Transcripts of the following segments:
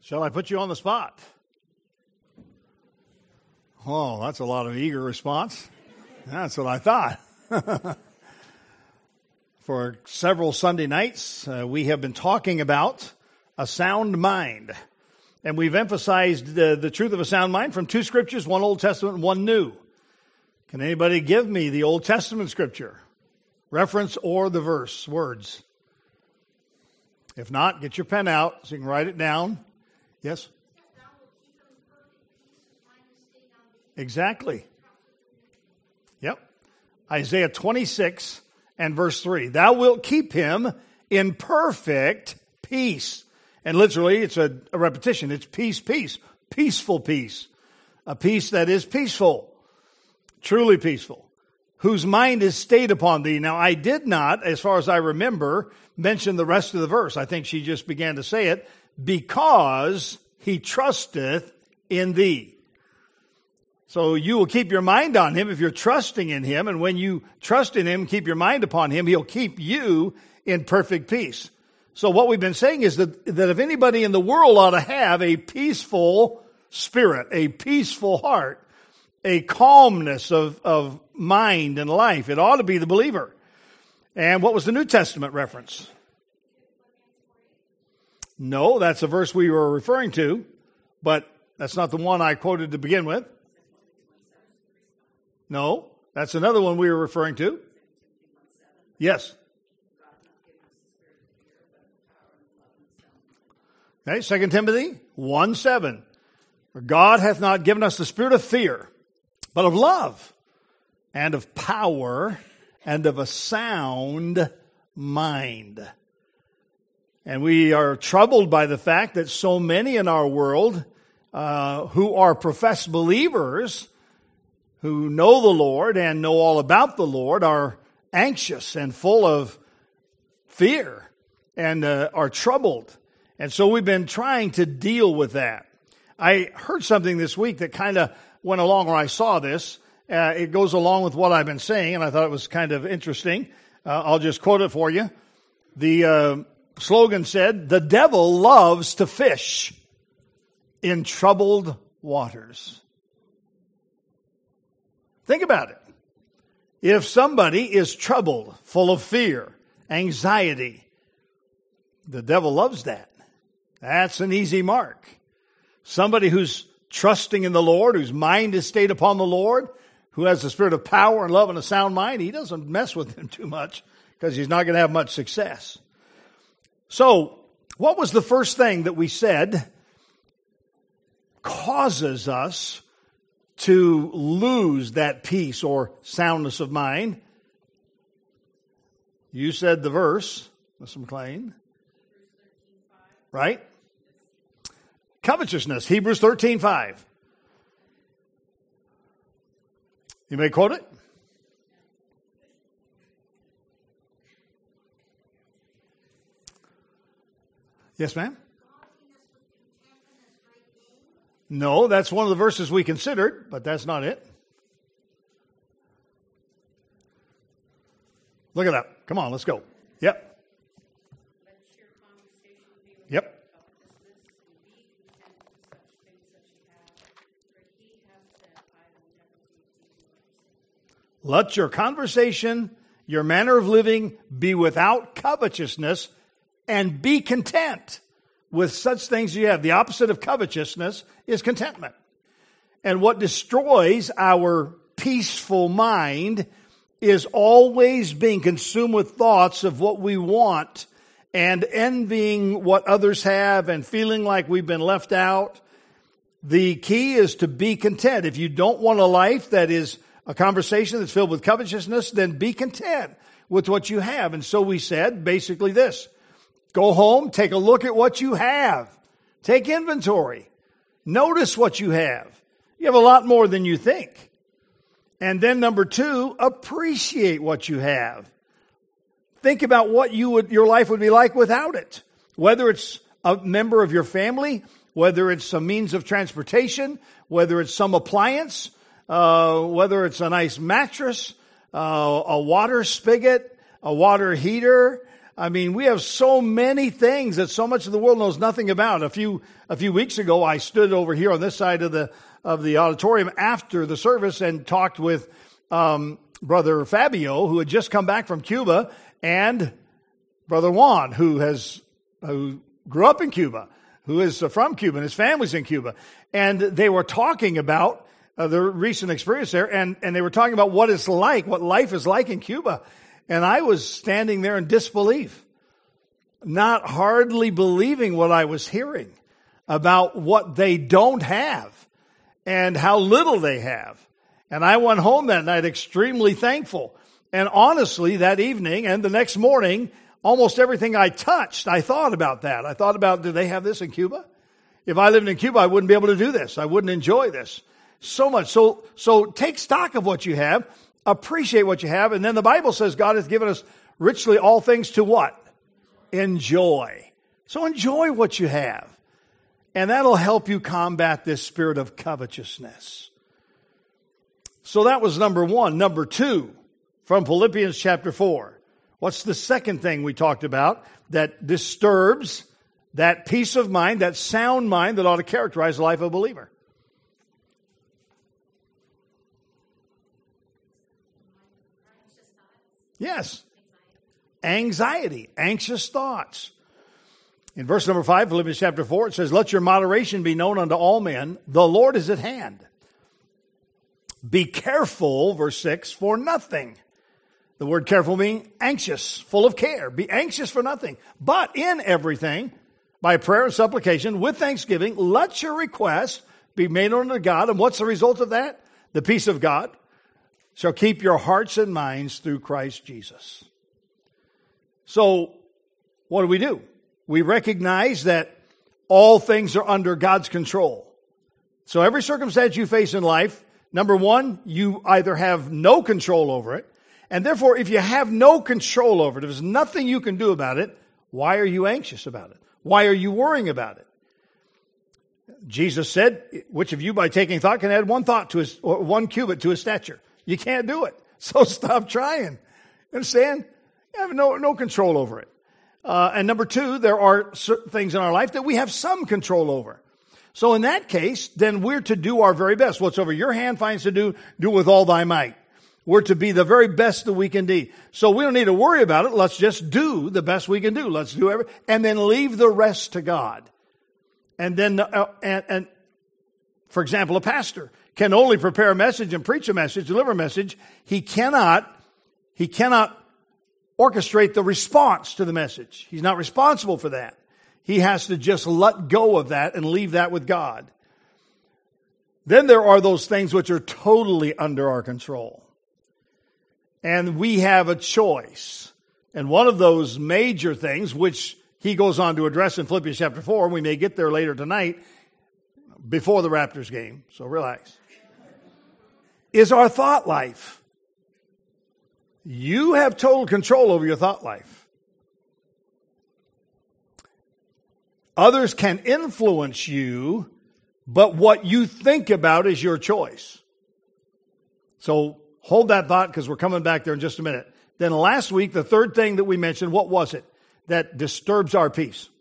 Shall I put you on the spot? Oh, that's a lot of eager response. That's what I thought. For several Sunday nights, we have been talking about a sound mind. And we've emphasized the truth of a sound mind from two scriptures, one Old Testament and one New. Can anybody give me the Old Testament scripture? Reference or the verse, words. If not, get your pen out so you can write it down. Yes? Exactly. Yep. Isaiah 26 and verse 3. Thou wilt keep him in perfect peace. And literally, it's a repetition. It's peace, peace. Peaceful peace. A peace that is peaceful. Truly peaceful. Whose mind is stayed upon thee. Now, I did not, as far as I remember, mention the rest of the verse. I think she just began to say it. Because he trusteth in thee. So you will keep your mind on him if you're trusting in him. And when you trust in him, keep your mind upon him, he'll keep you in perfect peace. So what we've been saying is that if anybody in the world ought to have a peaceful spirit, a peaceful heart, a calmness of mind and life, it ought to be the believer. And what was the New Testament reference? No, that's a verse we were referring to, but that's not the one I quoted to begin with. No, that's another one we were referring to. Yes. Okay, 2 Timothy 1:7. For God hath not given us the spirit of fear, but of love, and of power, and of a sound mind. And we are troubled by the fact that so many in our world who are professed believers, who know the Lord and know all about the Lord, are anxious and full of fear and are troubled. And so we've been trying to deal with that. I heard something this week that kind of went along, or I saw this. It goes along with what I've been saying, and I thought it was kind of interesting. I'll just quote it for you. The slogan said, "The devil loves to fish in troubled waters." Think about it. If somebody is troubled, full of fear, anxiety, the devil loves that. That's an easy mark. Somebody who's trusting in the Lord, whose mind is stayed upon the Lord, who has the spirit of power and love and a sound mind, he doesn't mess with him too much because he's not going to have much success. So, what was the first thing that we said causes us to lose that peace or soundness of mind? You said the verse, Mr. McLean. Right? Covetousness, Hebrews 13:5. You may quote it. Yes, ma'am? No, that's one of the verses we considered, but that's not it. Look it up. Come on, let's go. Yep. Yep. Let your conversation, your manner of living be without covetousness, and be content with such things as you have. The opposite of covetousness is contentment. And what destroys our peaceful mind is always being consumed with thoughts of what we want and envying what others have and feeling like we've been left out. The key is to be content. If you don't want a life that is a conversation that's filled with covetousness, then be content with what you have. And so we said basically this: go home, take a look at what you have. Take inventory. Notice what you have. You have a lot more than you think. And then number two, appreciate what you have. Think about what your life would be like without it. Whether it's a member of your family, whether it's a means of transportation, whether it's some appliance, whether it's a nice mattress, a water spigot, a water heater, I mean, we have so many things that so much of the world knows nothing about. A few weeks ago, I stood over here on this side of the auditorium after the service and talked with Brother Fabio, who had just come back from Cuba, and Brother Juan, who grew up in Cuba, who is from Cuba, and his family's in Cuba. And they were talking about the recent experience there, and they were talking about what it's like, what life is like in Cuba. And I was standing there in disbelief, not hardly believing what I was hearing about what they don't have and how little they have. And I went home that night extremely thankful. And honestly, that evening and the next morning, almost everything I touched, I thought about that. I thought about, do they have this in Cuba? If I lived in Cuba, I wouldn't be able to do this. I wouldn't enjoy this so much. So take stock of what you have, appreciate what you have, and then the Bible says God has given us richly all things to what? Enjoy. So enjoy what you have. And that'll help you combat this spirit of covetousness. So that was number one. Number two, from Philippians chapter 4. What's the second thing we talked about that disturbs that peace of mind, that sound mind that ought to characterize the life of a believer? Yes. Anxiety, anxious thoughts. In verse number 5, Philippians chapter 4, it says, let your moderation be known unto all men. The Lord is at hand. Be careful, verse 6, for nothing. The word careful meaning anxious, full of care. Be anxious for nothing. But in everything, by prayer and supplication, with thanksgiving, let your requests be made known to God. And what's the result of that? The peace of God shall keep your hearts and minds through Christ Jesus. So, what do? We recognize that all things are under God's control. So every circumstance you face in life, number one, you either have no control over it, and therefore if you have no control over it, if there's nothing you can do about it, why are you anxious about it? Why are you worrying about it? Jesus said, which of you by taking thought can add one cubit to his stature? You can't do it. So stop trying. Understand? You have no control over it. And number two, there are certain things in our life that we have some control over. So in that case, then we're to do our very best. Whatsoever your hand finds to do with all thy might. We're to be the very best that we can do. So we don't need to worry about it. Let's just do the best we can do. Let's do everything. And then leave the rest to God. And then, and for example, a pastor can only prepare a message and preach a message, deliver a message. He cannot orchestrate the response to the message. He's not responsible for that. He has to just let go of that and leave that with God. Then there are those things which are totally under our control. And we have a choice. And one of those major things, which he goes on to address in Philippians chapter 4, we may get there later tonight, before the Raptors game, so relax, is our thought life. You have total control over your thought life. Others can influence you, but what you think about is your choice. So hold that thought because we're coming back there in just a minute. Then last week, the third thing that we mentioned, what was it that disturbs our peace?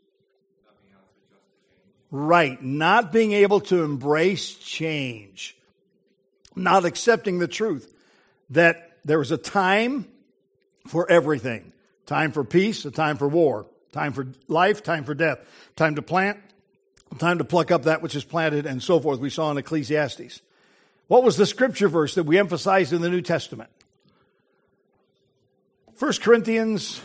Right, not being able to embrace change. Not accepting the truth that there was a time for everything. Time for peace, a time for war. Time for life, time for death. Time to plant, time to pluck up that which is planted, and so forth. We saw in Ecclesiastes. What was the scripture verse that we emphasized in the New Testament? 1 Corinthians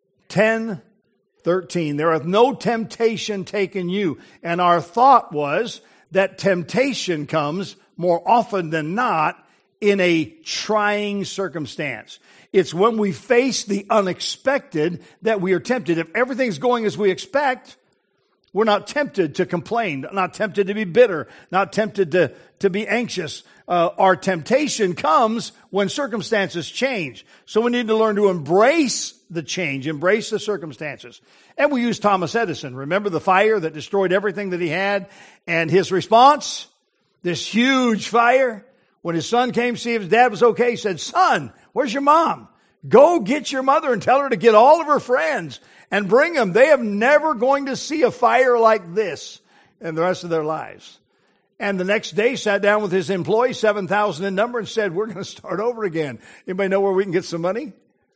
10:13. There hath no temptation taken you. And our thought was that temptation comes more often than not in a trying circumstance. It's when we face the unexpected that we are tempted. If everything's going as we expect, we're not tempted to complain, not tempted to be bitter, not tempted to be anxious. Our temptation comes when circumstances change. So we need to learn to embrace the change, embrace the circumstances. And we use Thomas Edison. Remember the fire that destroyed everything that he had? And his response, this huge fire, when his son came to see if his dad was okay, he said, "Son, where's your mom? Go get your mother and tell her to get all of her friends and bring them. They are never going to see a fire like this in the rest of their lives. And the next day sat down with his employees, 7,000 in number, and said, we're going to start over again. Anybody know where we can get some money?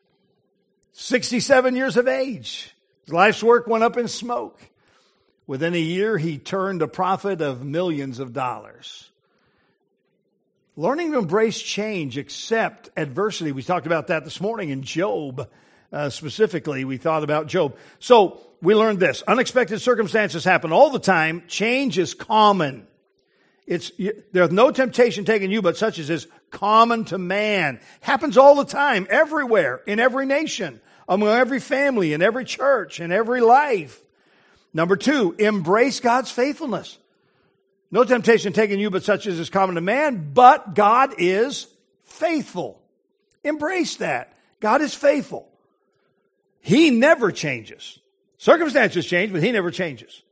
67 years of age. His life's work went up in smoke. Within a year, he turned a profit of millions of dollars. Learning to embrace change, accept adversity. We talked about that this morning in Job. Specifically, we thought about Job. So we learned this. Unexpected circumstances happen all the time. Change is common. There's no temptation taken you, but such as is common to man. Happens all the time, everywhere, in every nation, among every family, in every church, in every life. Number 2, embrace God's faithfulness. No temptation taken you, but such as is common to man, but God is faithful. Embrace that. God is faithful. He never changes. Circumstances change, but He never changes.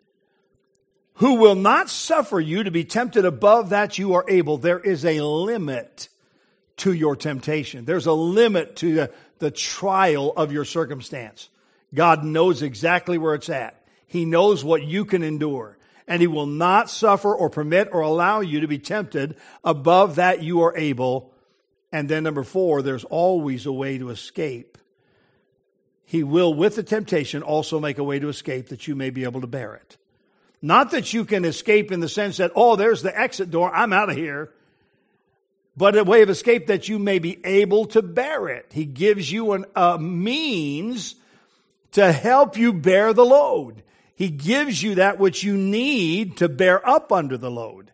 Who will not suffer you to be tempted above that you are able. There is a limit to your temptation. There's a limit to the trial of your circumstance. God knows exactly where it's at. He knows what you can endure. And He will not suffer or permit or allow you to be tempted above that you are able. And then number 4, there's always a way to escape. He will, with the temptation, also make a way to escape that you may be able to bear it. Not that you can escape in the sense that, oh, there's the exit door, I'm out of here. But a way of escape that you may be able to bear it. He gives you a means to help you bear the load. He gives you that which you need to bear up under the load.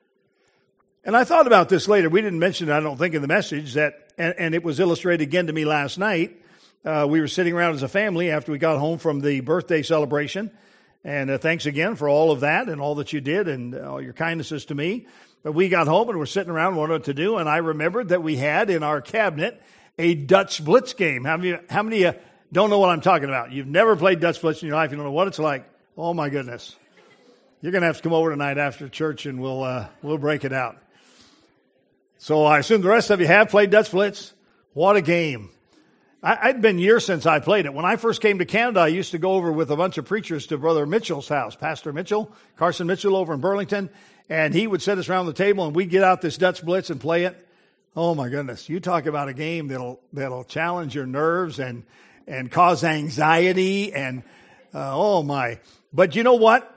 And I thought about this later. We didn't mention it, I don't think, in the message, and it was illustrated again to me last night. We were sitting around as a family after we got home from the birthday celebration. And thanks again for all of that and all that you did and all your kindnesses to me. But we got home and we're sitting around wondering what to do. And I remembered that we had in our cabinet a Dutch Blitz game. How many of you don't know what I'm talking about? You've never played Dutch Blitz in your life. You don't know what it's like. Oh, my goodness. You're going to have to come over tonight after church and we'll break it out. So I assume the rest of you have played Dutch Blitz. What a game. I'd been years since I played it. When I first came to Canada, I used to go over with a bunch of preachers to Brother Mitchell's house, Pastor Mitchell, Carson Mitchell over in Burlington, and he would sit us around the table and we'd get out this Dutch Blitz and play it. Oh my goodness. You talk about a game that'll challenge your nerves and cause anxiety and, oh my. But you know what?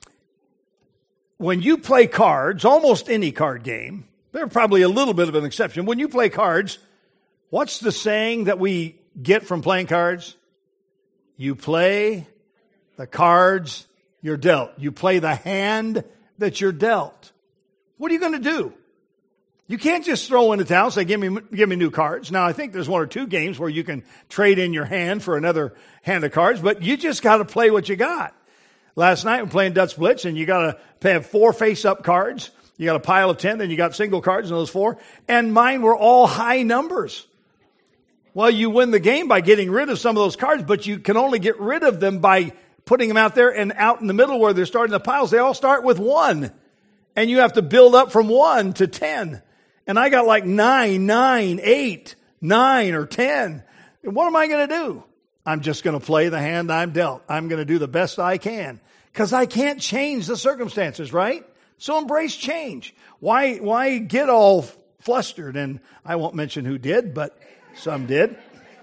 When you play cards, almost any card game, there's probably a little bit of an exception. When you play cards, what's the saying that we get from playing cards? You play the cards you're dealt. You play the hand that you're dealt. What are you going to do? You can't just throw in the towel and say, give me new cards. Now, I think there's 1 or 2 games where you can trade in your hand for another hand of cards, but you just got to play what you got. Last night, we're playing Dutch Blitz, and you got to have 4 face-up cards. You got a pile of 10, then you got single cards in those 4, and mine were all high numbers. Well, you win the game by getting rid of some of those cards, but you can only get rid of them by putting them out there and out in the middle where they're starting the piles. They all start with 1, and you have to build up from 1 to 10. And I got like 9, 8, 9, or 10. And what am I going to do? I'm just going to play the hand I'm dealt. I'm going to do the best I can because I can't change the circumstances, right? So embrace change. Why get all flustered? And I won't mention who did, but some did.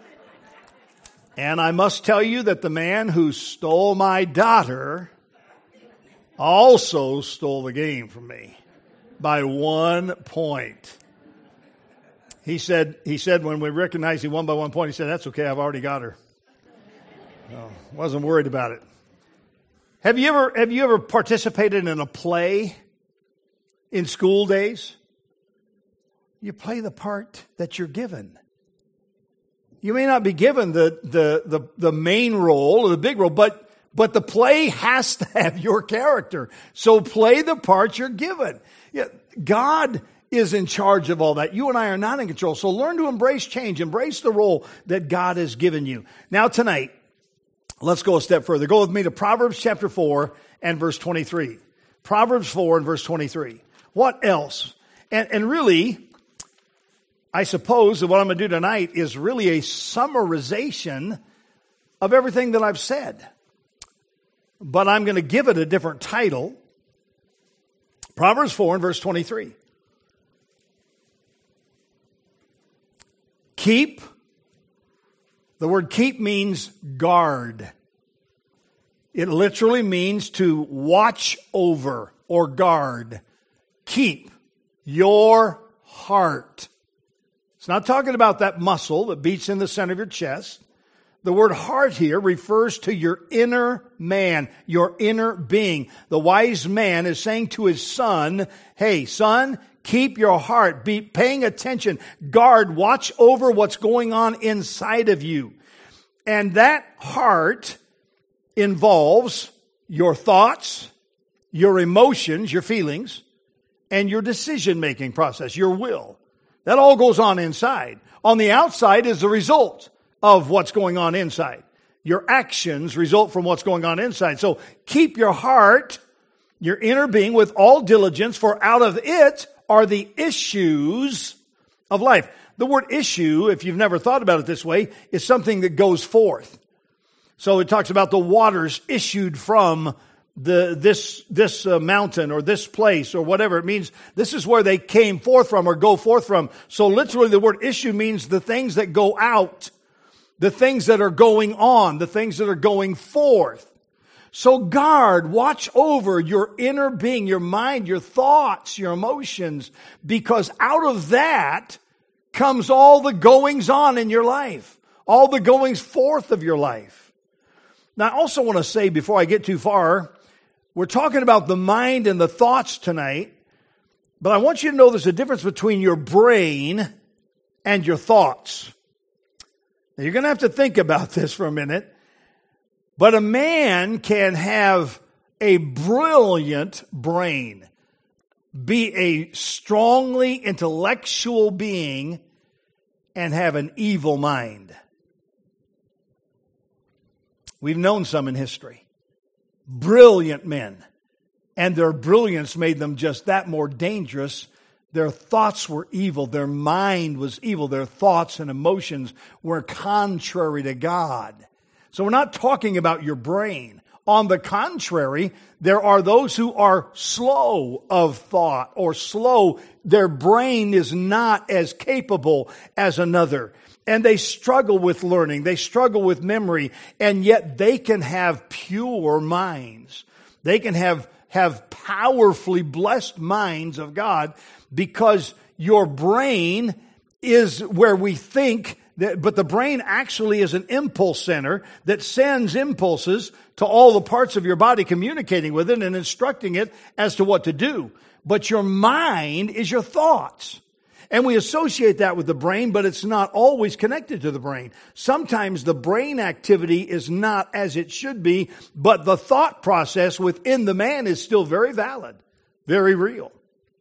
And I must tell you that the man who stole my daughter also stole the game from me by 1 point. He said when we recognized he won by 1 point, he said, that's okay, I've already got her. No, wasn't worried about it. Have you ever participated in a play in school days? You play the part that you're given. You may not be given the main role or the big role, but the play has to have your character. So play the part you're given. Yeah, God is in charge of all that. You and I are not in control. So learn to embrace change. Embrace the role that God has given you. Now tonight, let's go a step further. Go with me to Proverbs chapter 4 and verse 23. Proverbs 4 and verse 23. What else? And really, I suppose that what I'm going to do tonight is really a summarization of everything that I've said. But I'm going to give it a different title. Proverbs 4 and verse 23. Keep. The word keep means guard. It literally means to watch over or guard. Keep your heart. It's not talking about that muscle that beats in the center of your chest. The word heart here refers to your inner man, your inner being. The wise man is saying to his son, hey, son, keep your heart. Be paying attention. Guard, watch over what's going on inside of you. And that heart involves your thoughts, your emotions, your feelings, and your decision-making process, your will. That all goes on inside. On the outside is the result of what's going on inside. Your actions result from what's going on inside. So keep your heart, your inner being, with all diligence, for out of it are the issues of life. The word issue, if you've never thought about it this way, is something that goes forth. So it talks about the waters issued from this mountain or this place or whatever. It means this is where they came forth from or go forth from. So literally the word issue means the things that go out, the things that are going on, the things that are going forth. So guard, watch over your inner being, your mind, your thoughts, your emotions, because out of that comes all the goings on in your life, all the goings forth of your life. Now, I also want to say before I get too far, we're talking about the mind and the thoughts tonight, but I want you to know there's a difference between your brain and your thoughts. Now, you're going to have to think about this for a minute, but a man can have a brilliant brain, be a strongly intellectual being, and have an evil mind. We've known some in history. Brilliant men. And their brilliance made them just that more dangerous. Their thoughts were evil. Their mind was evil. Their thoughts and emotions were contrary to God. So we're not talking about your brain. On the contrary, there are those who are slow of thought or slow. Their brain is not as capable as another. And they struggle with learning. They struggle with memory. And yet they can have pure minds. They can have powerfully blessed minds of God, because your brain is where we think that, but the brain actually is an impulse center that sends impulses to all the parts of your body, communicating with it and instructing it as to what to do. But your mind is your thoughts. And we associate that with the brain, but it's not always connected to the brain. Sometimes the brain activity is not as it should be, but the thought process within the man is still very valid, very real.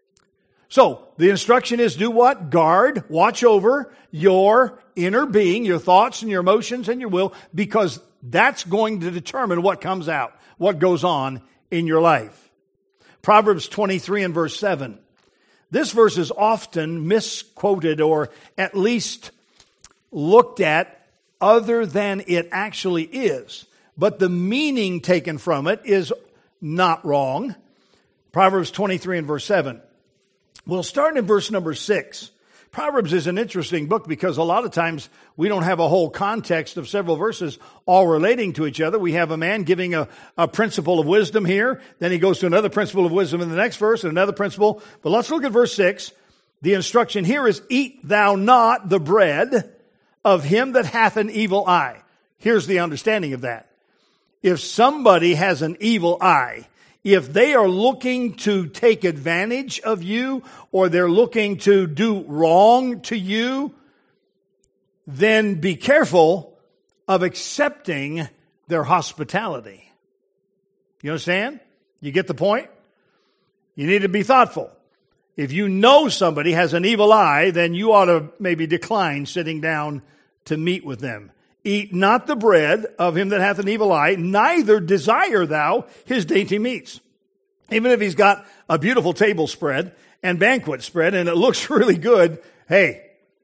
So the instruction is do what? Guard, watch over your inner being, your thoughts and your emotions and your will, because that's going to determine what comes out, what goes on in your life. Proverbs 23 and verse 7. This verse is often misquoted or at least looked at other than it actually is. But the meaning taken from it is not wrong. Proverbs 23 and verse 7. We'll start in verse number 6. Proverbs is an interesting book because a lot of times we don't have a whole context of several verses all relating to each other. We have a man giving a principle of wisdom here. Then he goes to another principle of wisdom in the next verse and another principle. But let's look at verse 6. The instruction here is, eat thou not the bread of him that hath an evil eye. Here's the understanding of that. If somebody has an evil eye, if they are looking to take advantage of you or they're looking to do wrong to you, then be careful of accepting their hospitality. You understand? You get the point? You need to be thoughtful. If you know somebody has an evil eye, then you ought to maybe decline sitting down to meet with them. Eat not the bread of him that hath an evil eye, neither desire thou his dainty meats. Even if he's got a beautiful table spread and banquet spread and it looks really good, hey,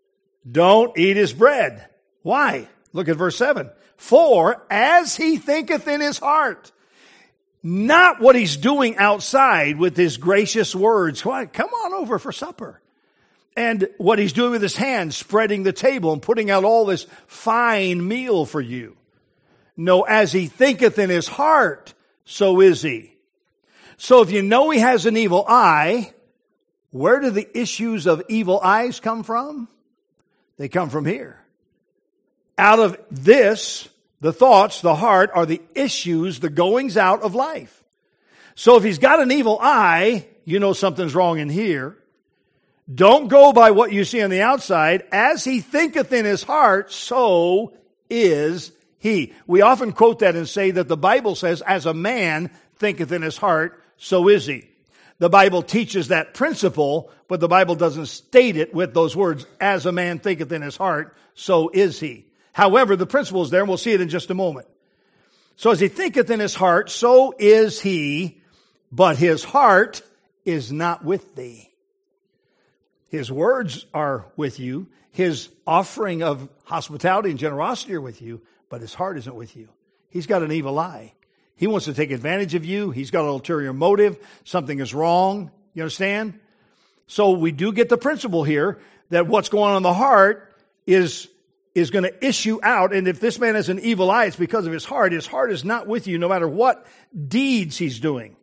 Don't eat his bread. Why? Look at verse 7. For as he thinketh in his heart, not what he's doing outside with his gracious words. Why? Come on over for supper. And what he's doing with his hands, spreading the table and putting out all this fine meal for you. No, as he thinketh in his heart, so is he. So if you know he has an evil eye, where do the issues of evil eyes come from? They come from here. Out of this, the thoughts, the heart, are the issues, the goings out of life. So if he's got an evil eye, you know something's wrong in here. Don't go by what you see on the outside. As he thinketh in his heart, so is he. We often quote that and say that the Bible says, as a man thinketh in his heart, so is he. The Bible teaches that principle, but the Bible doesn't state it with those words, as a man thinketh in his heart, so is he. However, the principle is there, and we'll see it in just a moment. So as he thinketh in his heart, so is he, but his heart is not with thee. His words are with you. His offering of hospitality and generosity are with you, but his heart isn't with you. He's got an evil eye. He wants to take advantage of you. He's got an ulterior motive. Something is wrong. You understand? So we do get the principle here that what's going on in the heart is going to issue out. And if this man has an evil eye, it's because of his heart. His heart is not with you no matter what deeds he's doing.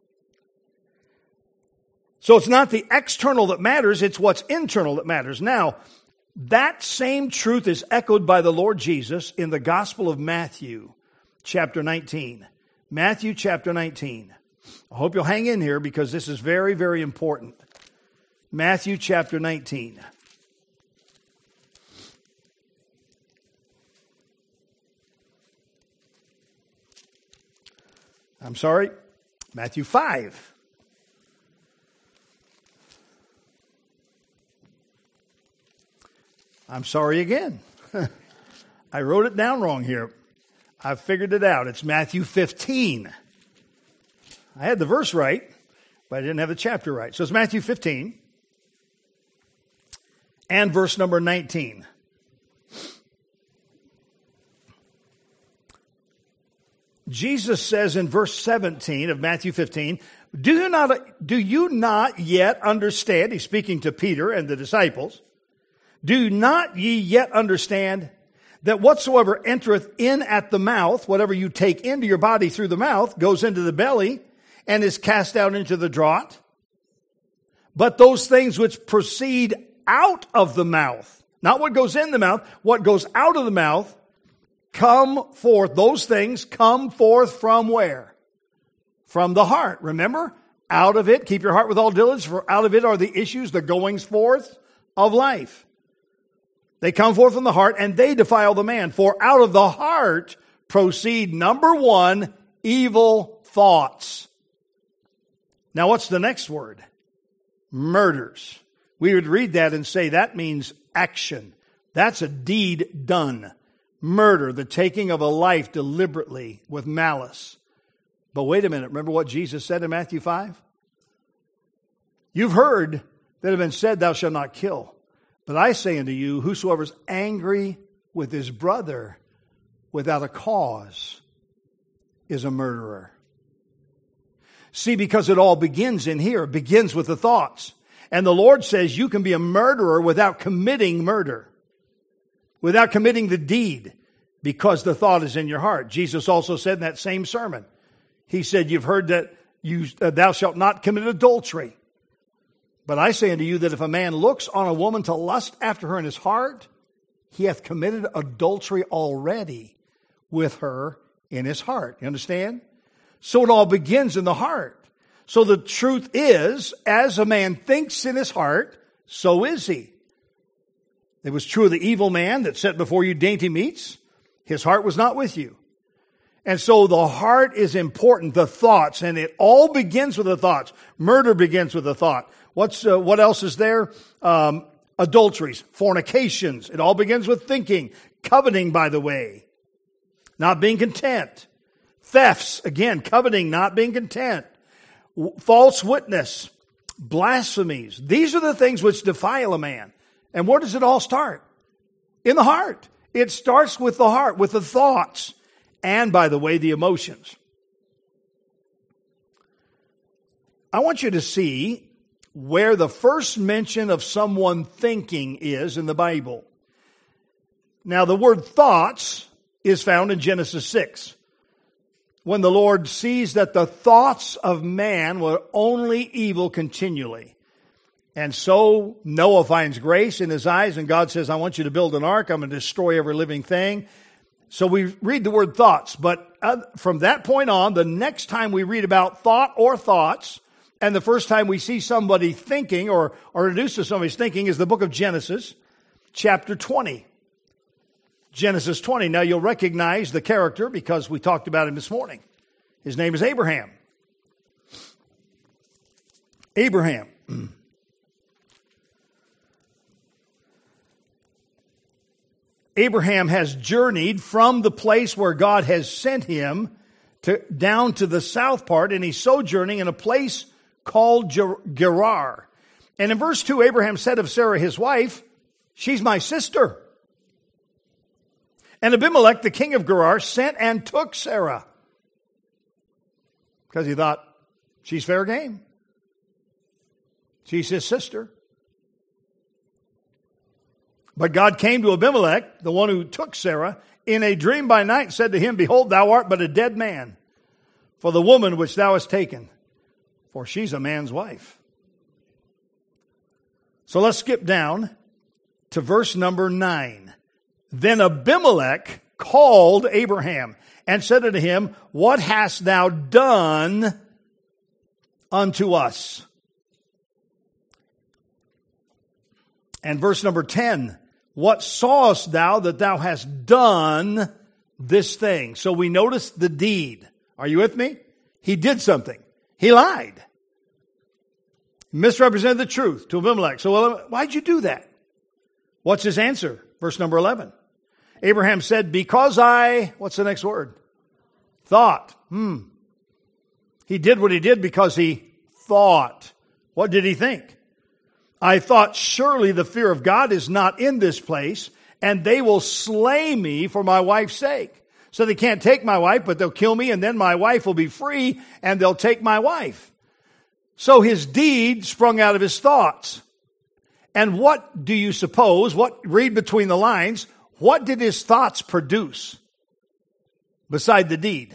So it's not the external that matters, it's what's internal that matters. Now, that same truth is echoed by the Lord Jesus in the Gospel of Matthew, chapter 19. Matthew chapter 19. I hope you'll hang in here because this is very, very important. Matthew chapter 19. I'm sorry, Matthew 5. I'm sorry again. I wrote it down wrong here. I figured it out. It's Matthew 15. I had the verse right, but I didn't have the chapter right. So it's Matthew 15 and verse number 19. Jesus says in verse 17 of Matthew 15, do you not yet understand? He's speaking to Peter and the disciples. Do not ye yet understand that whatsoever entereth in at the mouth, whatever you take into your body through the mouth, goes into the belly and is cast out into the draught? But those things which proceed out of the mouth, not what goes in the mouth, what goes out of the mouth, come forth. Those things come forth from where? From the heart. Remember? Out of it, keep your heart with all diligence, for out of it are the issues, the goings forth of life. They come forth from the heart, and they defile the man. For out of the heart proceed, number one, evil thoughts. Now, what's the next word? Murders. We would read that and say that means action. That's a deed done. Murder, the taking of a life deliberately with malice. But wait a minute. Remember what Jesus said in Matthew 5? You've heard that it has been said, thou shalt not kill. But I say unto you, whosoever is angry with his brother without a cause is a murderer. See, because it all begins in here. It begins with the thoughts. And the Lord says you can be a murderer without committing murder. Without committing the deed. Because the thought is in your heart. Jesus also said in that same sermon. He said, you've heard that thou shalt not commit adultery. But I say unto you that if a man looks on a woman to lust after her in his heart, he hath committed adultery already with her in his heart. You understand? So it all begins in the heart. So the truth is, as a man thinks in his heart, so is he. It was true of the evil man that set before you dainty meats. His heart was not with you. And so the heart is important, the thoughts, and it all begins with the thoughts. Murder begins with the thought. What else is there? Adulteries, fornications. It all begins with thinking. Coveting, by the way. Not being content. Thefts, again, coveting, not being content. False witness. Blasphemies. These are the things which defile a man. And where does it all start? In the heart. It starts with the heart, with the thoughts, and, by the way, the emotions. I want you to see where the first mention of someone thinking is in the Bible. Now, the word thoughts is found in Genesis 6. When the Lord sees that the thoughts of man were only evil continually. And so Noah finds grace in his eyes, and God says, I want you to build an ark. I'm going to destroy every living thing. So we read the word thoughts. But from that point on, the next time we read about thought or thoughts, and the first time we see somebody thinking or introduced to somebody's thinking is the book of Genesis, chapter 20. Genesis 20. Now you'll recognize the character because we talked about him this morning. His name is Abraham. Abraham. Abraham has journeyed from the place where God has sent him down to the south part, and he's sojourning in a place called Gerar. And in verse 2, Abraham said of Sarah, his wife, she's my sister. And Abimelech, the king of Gerar, sent and took Sarah because he thought, she's fair game. She's his sister. But God came to Abimelech, the one who took Sarah, in a dream by night and said to him, behold, thou art but a dead man for the woman which thou hast taken, for she's a man's wife. So let's skip down to verse number 9. Then Abimelech called Abraham and said unto him, what hast thou done unto us? And verse number 10, what sawest thou that thou hast done this thing? So we notice the deed. Are you with me? He did something. He lied. Misrepresented the truth to Abimelech. So why'd you do that? What's his answer? Verse number 11. Abraham said, because what's the next word? Thought. He did what he did because he thought. What did he think? I thought, surely the fear of God is not in this place, and they will slay me for my wife's sake. So they can't take my wife, but they'll kill me, and then my wife will be free, and they'll take my wife. So his deed sprung out of his thoughts. And what do you suppose, read between the lines, what did his thoughts produce beside the deed?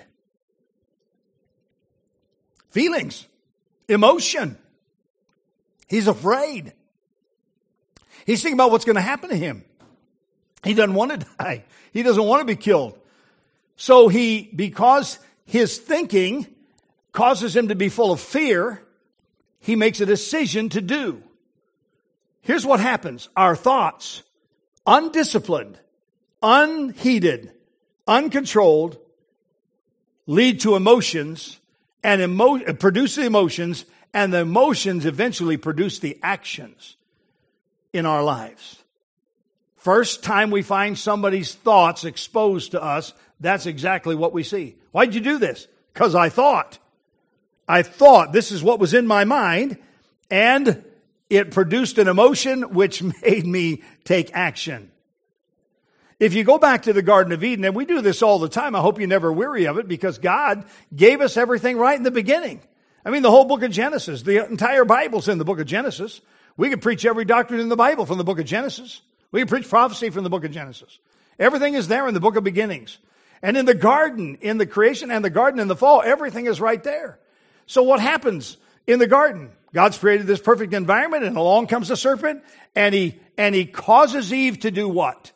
Feelings, emotion. He's afraid. He's thinking about what's going to happen to him. He doesn't want to die. He doesn't want to be killed. So because his thinking causes him to be full of fear, he makes a decision to do. Here's what happens. Our thoughts, undisciplined, unheeded, uncontrolled, lead to emotions and produce the emotions, and the emotions eventually produce the actions in our lives. First time we find somebody's thoughts exposed to us, that's exactly what we see. Why'd you do this? Because I thought. This is what was in my mind, and it produced an emotion which made me take action. If you go back to the Garden of Eden, and we do this all the time, I hope you never weary of it, because God gave us everything right in the beginning. I mean, the whole book of Genesis, the entire Bible's in the book of Genesis. We could preach every doctrine in the Bible from the book of Genesis. We could preach prophecy from the book of Genesis. Everything is there in the book of beginnings. And in the garden, in the creation and the garden in the fall, everything is right there. So what happens in the garden? God's created this perfect environment, and along comes the serpent, and he causes Eve to do what?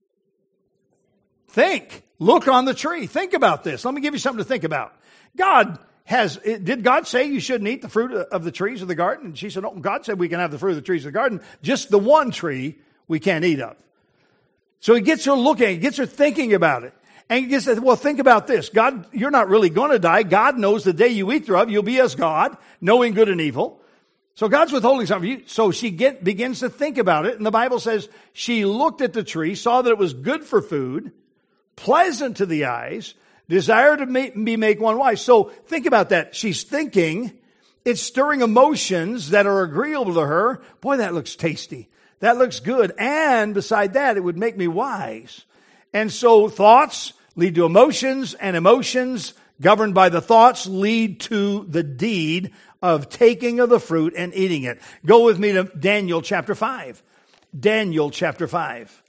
Think. Look on the tree. Think about this. Let me give you something to think about. Did God say you shouldn't eat the fruit of the trees of the garden? And she said, no, God said we can have the fruit of the trees of the garden, just the one tree we can't eat of. So he gets her looking, he gets her thinking about it. And he says, well, think about this. God, you're not really going to die. God knows the day you eat thereof, you'll be as God, knowing good and evil. So God's withholding something from you. So she begins to think about it. And the Bible says she looked at the tree, saw that it was good for food, pleasant to the eyes, desire to make one wise. So think about that. She's thinking, it's stirring emotions that are agreeable to her. Boy, that looks tasty. That looks good. And beside that, it would make me wise. And so thoughts lead to emotions, and emotions governed by the thoughts lead to the deed of taking of the fruit and eating it. Go with me to Daniel chapter 5. Daniel chapter 5.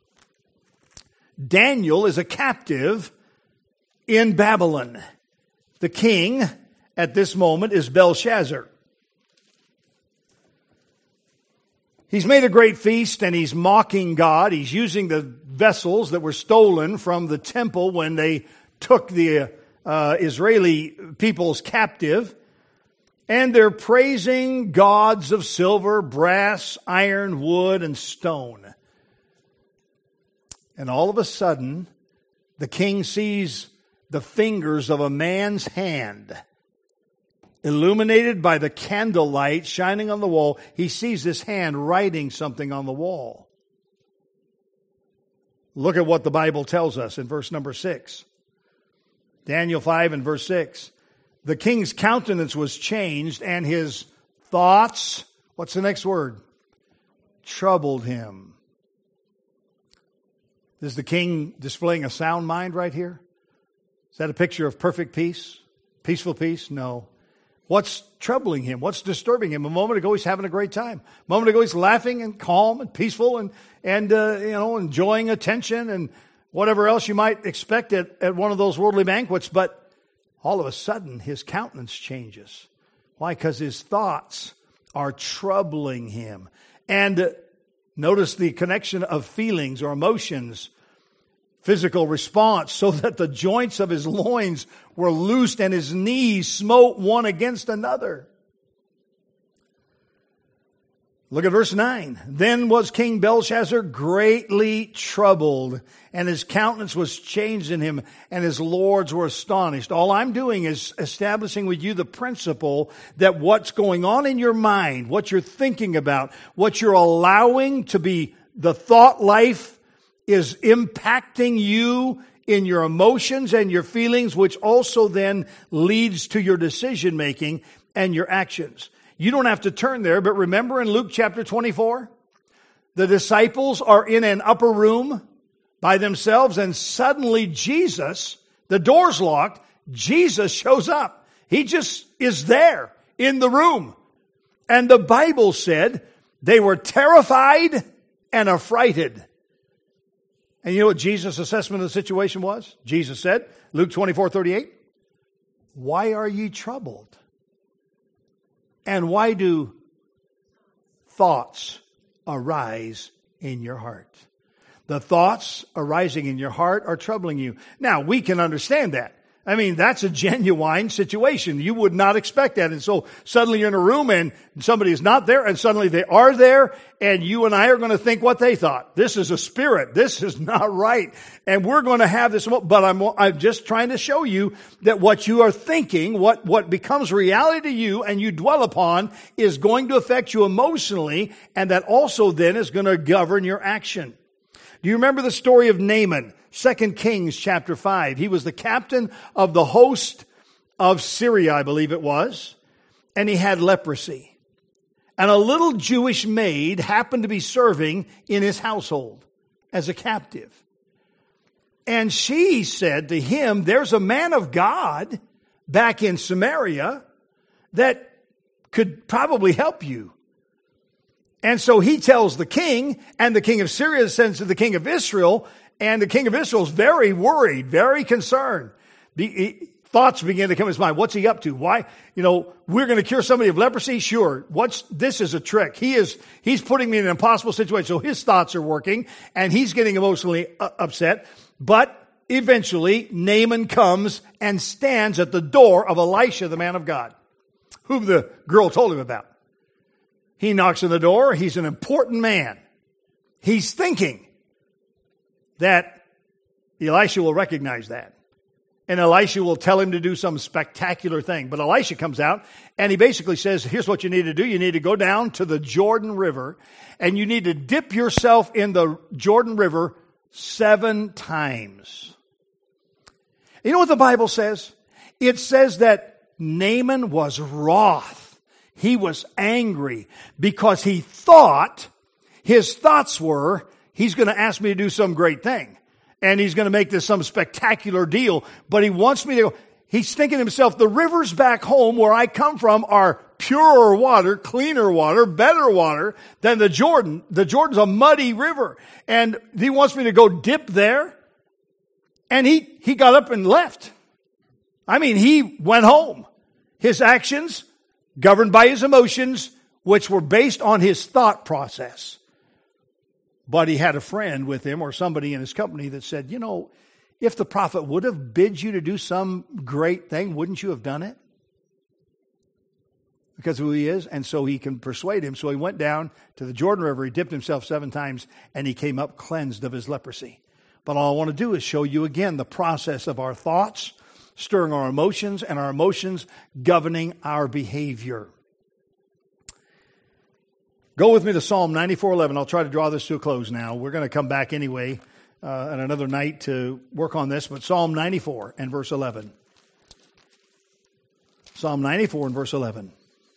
Daniel is a captive in Babylon. The king at this moment is Belshazzar. He's made a great feast and he's mocking God. He's using the vessels that were stolen from the temple when they took the Israeli peoples captive. And they're praising gods of silver, brass, iron, wood, and stone. And all of a sudden, the king sees the fingers of a man's hand illuminated by the candlelight shining on the wall. He sees this hand writing something on the wall. Look at what the Bible tells us in verse number 6. Daniel 5 and verse 6. The king's countenance was changed and his thoughts, what's the next word? Troubled him. Is the king displaying a sound mind right here? Is that a picture of perfect peace? Peaceful peace? No. What's troubling him? What's disturbing him? A moment ago, he's having a great time. A moment ago, he's laughing and calm and peaceful and enjoying attention and whatever else you might expect at one of those worldly banquets. But all of a sudden, his countenance changes. Why? Because his thoughts are troubling him. And notice the connection of feelings or emotions, physical response, so that the joints of his loins were loosed and his knees smote one against another. Look at verse 9. Then was King Belshazzar greatly troubled, and his countenance was changed in him, and his lords were astonished. All I'm doing is establishing with you the principle that what's going on in your mind, what you're thinking about, what you're allowing to be the thought life is impacting you in your emotions and your feelings, which also then leads to your decision making and your actions. You don't have to turn there, but remember in Luke chapter 24, the disciples are in an upper room by themselves, and suddenly Jesus, the door's locked, Jesus shows up. He just is there in the room. And the Bible said they were terrified and affrighted. And you know what Jesus' assessment of the situation was? Jesus said, Luke 24:38, why are ye troubled? And why do thoughts arise in your heart? The thoughts arising in your heart are troubling you. Now, we can understand that. I mean, that's a genuine situation. You would not expect that. And so suddenly you're in a room and somebody is not there and suddenly they are there and you and I are going to think what they thought. This is a spirit. This is not right. And we're going to have this, but I'm just trying to show you that what you are thinking, what becomes reality to you and you dwell upon is going to affect you emotionally, and that also then is going to govern your action. Do you remember the story of Naaman? 2 Kings chapter 5. He was the captain of the host of Syria, I believe it was, and he had leprosy. And a little Jewish maid happened to be serving in his household as a captive. And she said to him, there's a man of God back in Samaria that could probably help you. And so he tells the king, and the king of Syria sends to the king of Israel, and the king of Israel is very worried, very concerned. Thoughts begin to come to his mind. What's he up to? Why? We're going to cure somebody of leprosy? Sure. This is a trick. He's putting me in an impossible situation. So his thoughts are working and he's getting emotionally upset. But eventually Naaman comes and stands at the door of Elisha, the man of God, whom the girl told him about. He knocks on the door. He's an important man. He's thinking that Elisha will recognize that. And Elisha will tell him to do some spectacular thing. But Elisha comes out and he basically says, here's what you need to do. You need to go down to the Jordan River and you need to dip yourself in the Jordan River 7 times. You know what the Bible says? It says that Naaman was wroth. He was angry because he thought His thoughts were, he's going to ask me to do some great thing. And he's going to make this some spectacular deal. But he wants me to go. He's thinking to himself, the rivers back home where I come from are purer water, cleaner water, better water than the Jordan. The Jordan's a muddy river. And he wants me to go dip there. And he got up and left. I mean, he went home. His actions, governed by his emotions, which were based on his thought process. But he had a friend with him or somebody in his company that said, you know, if the prophet would have bid you to do some great thing, wouldn't you have done it? Because of who he is. And so he can persuade him. So he went down to the Jordan River. He dipped himself 7 times and he came up cleansed of his leprosy. But all I want to do is show you again the process of our thoughts, stirring our emotions, and our emotions governing our behavior. Go with me to Psalm 94:11. I'll try to draw this to a close now. We're going to come back anyway on another night to work on this. But Psalm 94 and verse 11. Psalm 94 and verse 11.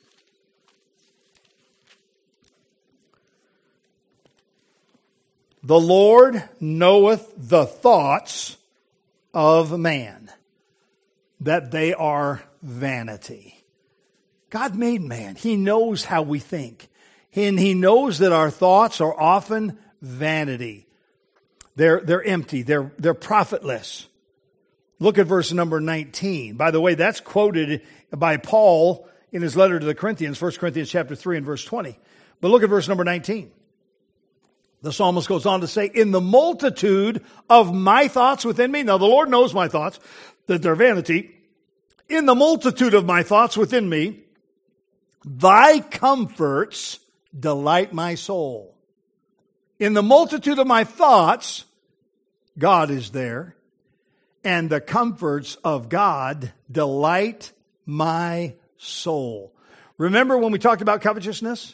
The Lord knoweth the thoughts of man, that they are vanity. God made man. He knows how we think. And He knows that our thoughts are often vanity. They're empty. They're profitless. Look at verse number 19. By the way, that's quoted by Paul in his letter to the Corinthians, 1 Corinthians chapter 3 and verse 20. But look at verse number 19. The psalmist goes on to say, in the multitude of my thoughts within me. Now the Lord knows my thoughts, that they're vanity. In the multitude of my thoughts within me, thy comforts delight my soul. In the multitude of my thoughts, God is there. And the comforts of God delight my soul. Remember when we talked about covetousness?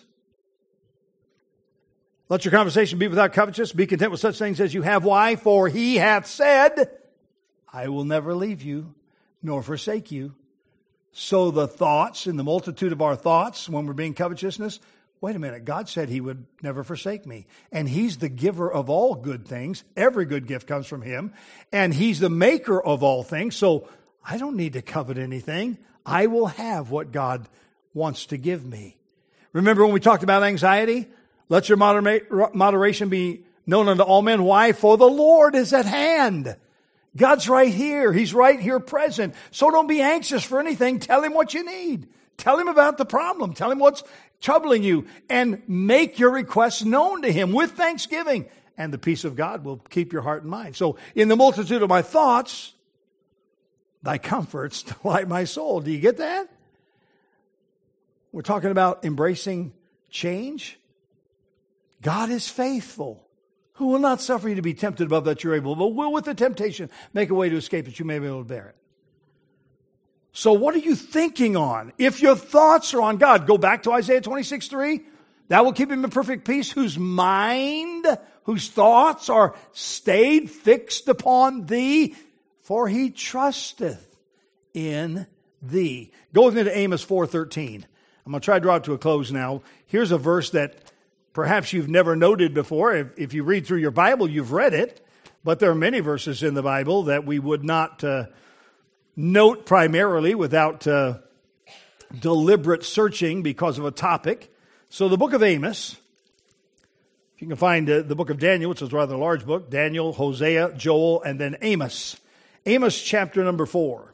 Let your conversation be without covetousness. Be content with such things as you have. Why? For He hath said, I will never leave you, nor forsake you. So the thoughts, in the multitude of our thoughts, when we're being covetousness, wait a minute, God said He would never forsake me. And He's the giver of all good things. Every good gift comes from Him. And He's the maker of all things. So I don't need to covet anything. I will have what God wants to give me. Remember when we talked about anxiety? Let your moderation be known unto all men. Why? For the Lord is at hand. God's right here. He's right here present. So don't be anxious for anything. Tell Him what you need. Tell Him about the problem. Tell Him what's troubling you. And make your requests known to Him with thanksgiving. And the peace of God will keep your heart and mind. So in the multitude of my thoughts, thy comforts delight my soul. Do you get that? We're talking about embracing change. God is faithful, who will not suffer you to be tempted above that you're able, but will with the temptation make a way to escape that you may be able to bear it. So what are you thinking on? If your thoughts are on God, go back to Isaiah 26:3. That will keep him in perfect peace, whose mind, whose thoughts are stayed, fixed upon thee, for he trusteth in thee. Go with me to Amos 4:13. I'm going to try to draw it to a close now. Here's a verse that perhaps you've never noted before. If you read through your Bible, you've read it. But there are many verses in the Bible that we would not note primarily without deliberate searching because of a topic. So the book of Amos, if you can find the book of Daniel, which is a rather large book, Daniel, Hosea, Joel, and then Amos. Amos chapter number 4.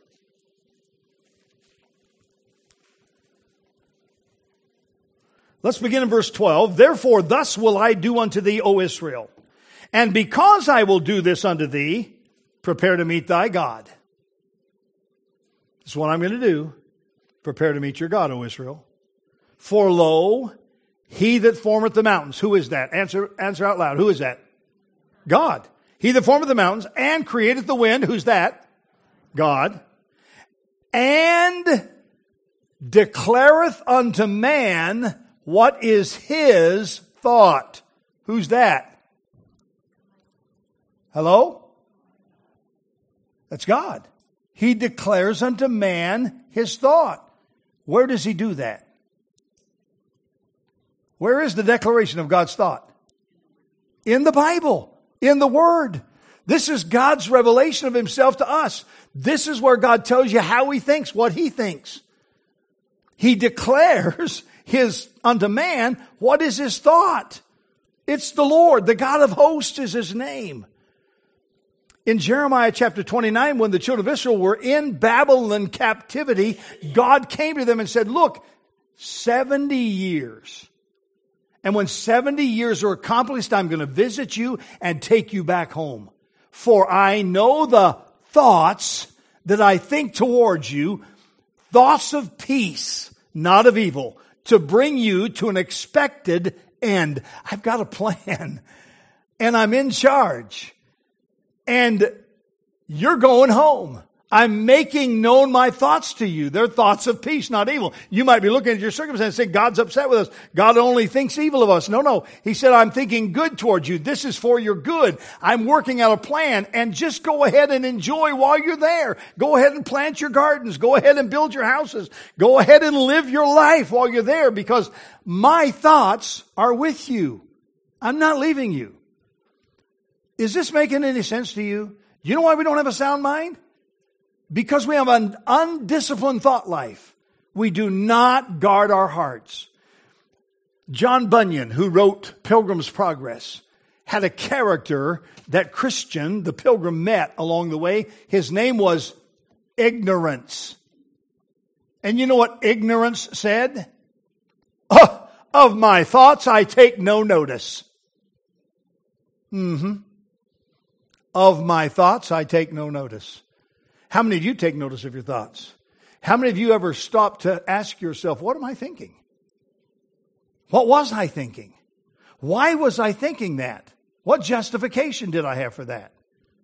Let's begin in verse 12. Therefore, thus will I do unto thee, O Israel. And because I will do this unto thee, prepare to meet thy God. This is what I'm going to do. Prepare to meet your God, O Israel. For lo, He that formeth the mountains. Who is that? Answer out loud. Who is that? God. He that formeth the mountains and createth the wind. Who's that? God. And declareth unto man what is his thought. Who's that? Hello? That's God. He declares unto man his thought. Where does he do that? Where is the declaration of God's thought? In the Bible, in the Word. This is God's revelation of Himself to us. This is where God tells you how He thinks, what He thinks. He declares unto man, what is his thought? It's the Lord, the God of hosts is His name. In Jeremiah chapter 29, when the children of Israel were in Babylon captivity, God came to them and said, look, 70 years. And when 70 years are accomplished, I'm going to visit you and take you back home. For I know the thoughts that I think towards you, thoughts of peace, not of evil, to bring you to an expected end. I've got a plan, and I'm in charge. And you're going home. I'm making known my thoughts to you. They're thoughts of peace, not evil. You might be looking at your circumstance and saying, God's upset with us. God only thinks evil of us. No. He said, I'm thinking good towards you. This is for your good. I'm working out a plan, and just go ahead and enjoy while you're there. Go ahead and plant your gardens. Go ahead and build your houses. Go ahead and live your life while you're there, because my thoughts are with you. I'm not leaving you. Is this making any sense to you? You know why we don't have a sound mind? Because we have an undisciplined thought life. We do not guard our hearts. John Bunyan, who wrote Pilgrim's Progress, had a character that Christian, the pilgrim, met along the way. His name was Ignorance. And you know what Ignorance said? Oh, of my thoughts I take no notice. Of my thoughts I take no notice. How many of you take notice of your thoughts? How many of you ever stop to ask yourself, what am I thinking? What was I thinking? Why was I thinking that? What justification did I have for that?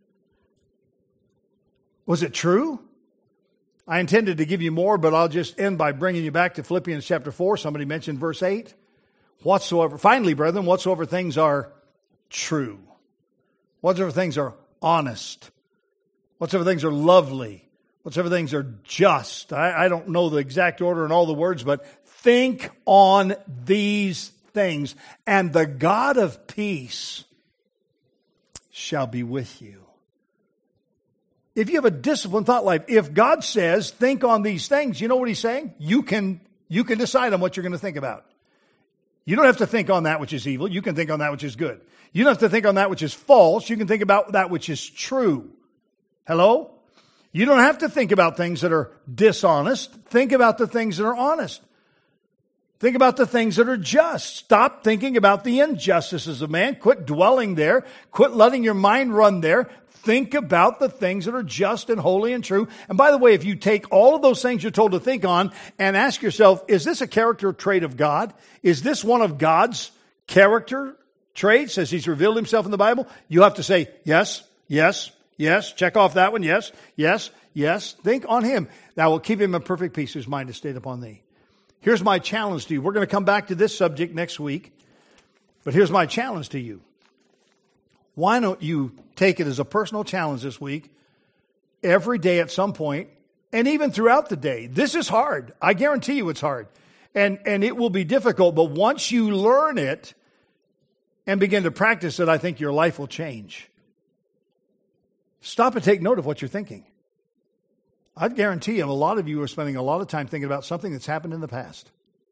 Was it true? I intended to give you more, but I'll just end by bringing you back to Philippians chapter 4. Somebody mentioned verse 8. Finally, brethren, whatsoever things are true, whatsoever things are honest, whatsoever things are lovely, whatsoever things are just. I don't know the exact order in all the words, but think on these things, and the God of peace shall be with you. If you have a disciplined thought life, if God says, think on these things, you know what He's saying? You can decide on what you're going to think about. You don't have to think on that which is evil. You can think on that which is good. You don't have to think on that which is false. You can think about that which is true. Hello? You don't have to think about things that are dishonest. Think about the things that are honest. Think about the things that are just. Stop thinking about the injustices of man. Quit dwelling there. Quit letting your mind run there. Think about the things that are just and holy and true. And by the way, if you take all of those things you're told to think on and ask yourself, is this a character trait of God? Is this one of God's character traits as He's revealed Himself in the Bible? You have to say, yes, yes, yes. Check off that one. Yes, yes, yes. Think on Him. Thou will keep him in perfect peace whose mind is stayed upon thee. Here's my challenge to you. We're going to come back to this subject next week. But here's my challenge to you. Why don't you take it as a personal challenge this week, every day at some point, and even throughout the day? This is hard. I guarantee you it's hard. And it will be difficult, but once you learn it and begin to practice it, I think your life will change. Stop and take note of what you're thinking. I guarantee you, a lot of you are spending a lot of time thinking about something that's happened in the past.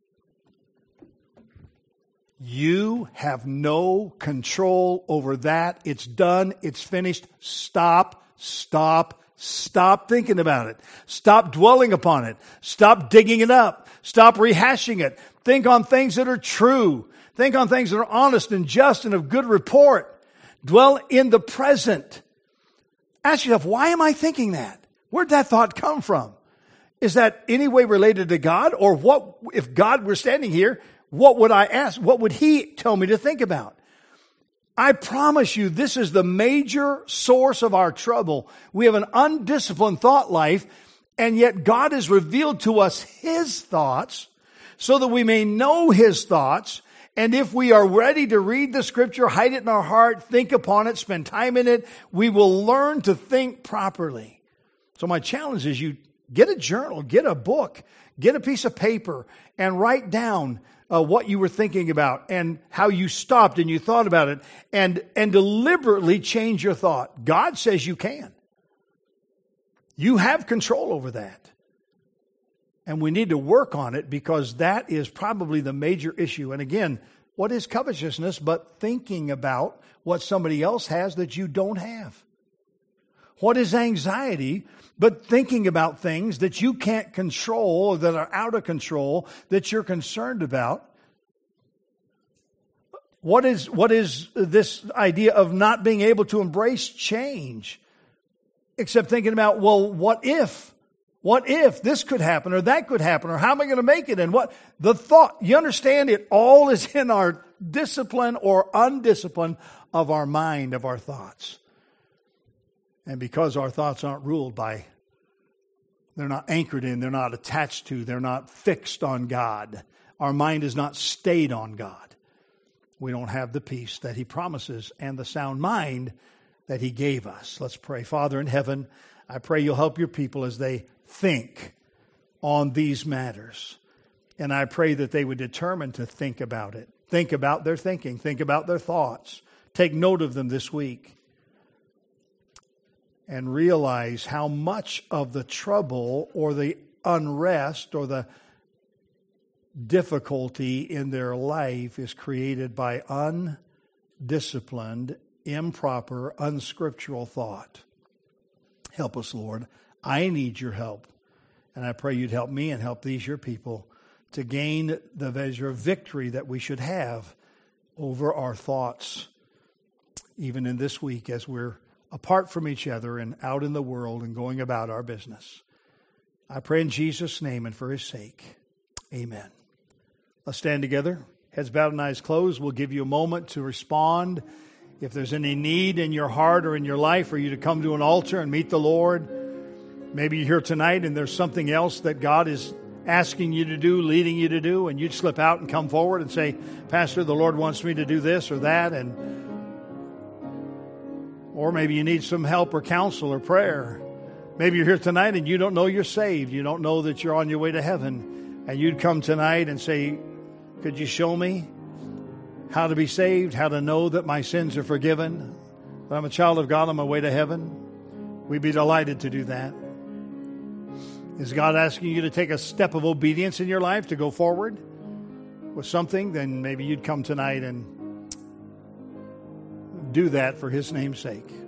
You have no control over that. It's done. It's finished. Stop thinking about it. Stop dwelling upon it. Stop digging it up. Stop rehashing it. Think on things that are true. Think on things that are honest and just and of good report. Dwell in the present. Ask yourself, why am I thinking that? Where'd that thought come from? Is that any way related to God? Or what, if God were standing here, what would I ask? What would He tell me to think about? I promise you, this is the major source of our trouble. We have an undisciplined thought life, and yet God has revealed to us His thoughts so that we may know His thoughts. And if we are ready to read the Scripture, hide it in our heart, think upon it, spend time in it, we will learn to think properly. So my challenge is you Get a journal, get a book, get a piece of paper, and write down what you were thinking about and how you stopped and you thought about it, and deliberately change your thought. God says you can. You have control over that. And we need to work on it, because that is probably the major issue. And again, what is covetousness but thinking about what somebody else has that you don't have? What is anxiety but thinking about things that you can't control or that are out of control that you're concerned about? What is this idea of not being able to embrace change, except thinking about, well, what if? What if this could happen or that could happen, or how am I going to make it? And what the thought, you understand, it all is in our discipline or undiscipline of our mind, of our thoughts. And because our thoughts aren't ruled by, they're not anchored in, they're not attached to, they're not fixed on God. Our mind is not stayed on God. We don't have the peace that He promises and the sound mind that He gave us. Let's pray. Father in heaven, I pray You'll help Your people as they think on these matters. And I pray that they would determine to think about it. Think about their thinking. Think about their thoughts. Take note of them this week. And realize how much of the trouble or the unrest or the difficulty in their life is created by undisciplined, improper, unscriptural thought. Help us, Lord. I need Your help. And I pray You'd help me and help these Your people to gain the measure of victory that we should have over our thoughts, even in this week as we're apart from each other and out in the world and going about our business. I pray in Jesus' name and for His sake. Amen. Let's stand together. Heads bowed and eyes closed. We'll give you a moment to respond. If there's any need in your heart or in your life for you to come to an altar and meet the Lord, maybe you're here tonight and there's something else that God is asking you to do, leading you to do, and you'd slip out and come forward and say, Pastor, the Lord wants me to do this or that. Or maybe you need some help or counsel or prayer. Maybe you're here tonight and you don't know you're saved. You don't know that you're on your way to heaven. And you'd come tonight and say, could you show me how to be saved, how to know that my sins are forgiven, that I'm a child of God on my way to heaven? We'd be delighted to do that. Is God asking you to take a step of obedience in your life to go forward with something? Then maybe you'd come tonight and do that for His name's sake.